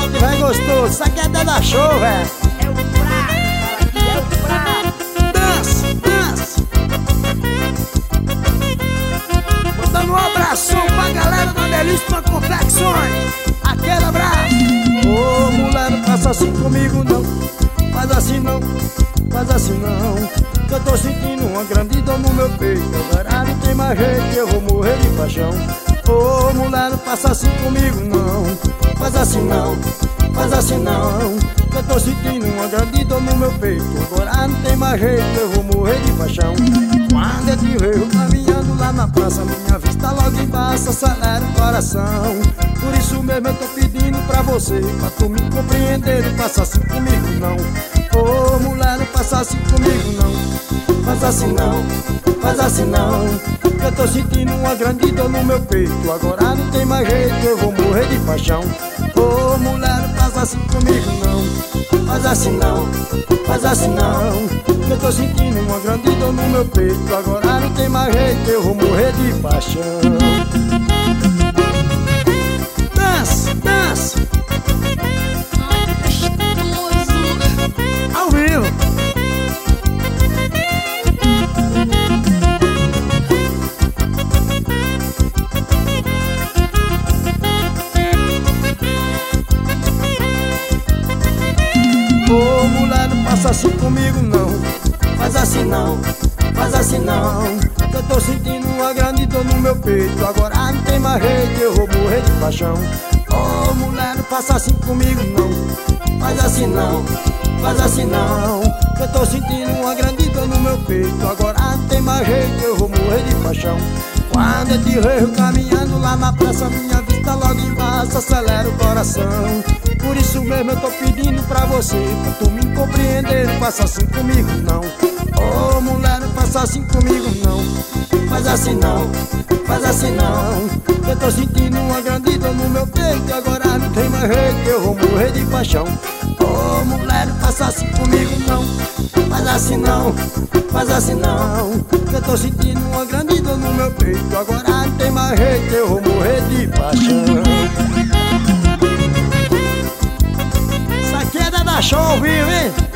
que vai gostoso. Isso aqui é até da show, velho. É o prato, aqui é o prato. Dança, dança. Mandando um abração pra galera da Belíssima Confecções. Aquele abraço. Ô mulher, não faça assim comigo não. Faz assim não, faz assim não. Que eu tô sentindo uma grande dor no meu peito. Agora não tem mais jeito, eu vou morrer de paixão. Ô mulher, não faça assim comigo não. Faz assim não, faz assim não. Que eu tô sentindo uma grande dor no meu peito. Agora não tem mais jeito, eu vou morrer de paixão. Quando eu te vejo caminhando lá na praça, minha vista logo embaixo acelera o coração. Por isso mesmo eu tô pedindo pra você, pra tu me compreender, não faça assim comigo não. Ô mulher, não faça assim comigo não. Faz assim não, faz assim não. Que eu tô sentindo uma grande dor no meu peito. Agora não tem mais jeito, eu vou morrer de paixão. Ô mulher, não faz assim comigo não. Faz assim não, faz assim não. Que eu tô sentindo uma grande dor no meu peito. Agora não tem mais jeito, eu vou morrer de paixão. Dança, dança. Ao vivo. Ô mulher, não faça assim comigo não. Faz assim não, faz assim não. Que eu tô sentindo uma grande dor no meu peito. Agora não tem mais jeito, eu vou morrer de paixão. Ô mulher, não faça assim comigo não. Faz assim não, faz assim não. Que eu tô sentindo uma grande dor no meu peito. Agora não tem mais jeito, eu vou morrer de paixão. Quando eu te vejo caminhando lá na praça, minha vista logo embaixo acelera o coração. Por isso mesmo eu tô pedindo pra você, pra tu me compreender, não faça assim comigo não. Ô mulher, não faça assim comigo não. Faz assim não, faz assim não. Eu tô sentindo uma grande dor no meu peito. Agora não tem mais jeito, eu vou morrer de paixão. Ô mulher, não faça assim comigo não. Faz assim não, faz assim não. Eu tô sentindo uma grande dor no meu peito. Agora não tem mais jeito, eu vou morrer de paixão. Isso aqui é da show, viu, hein?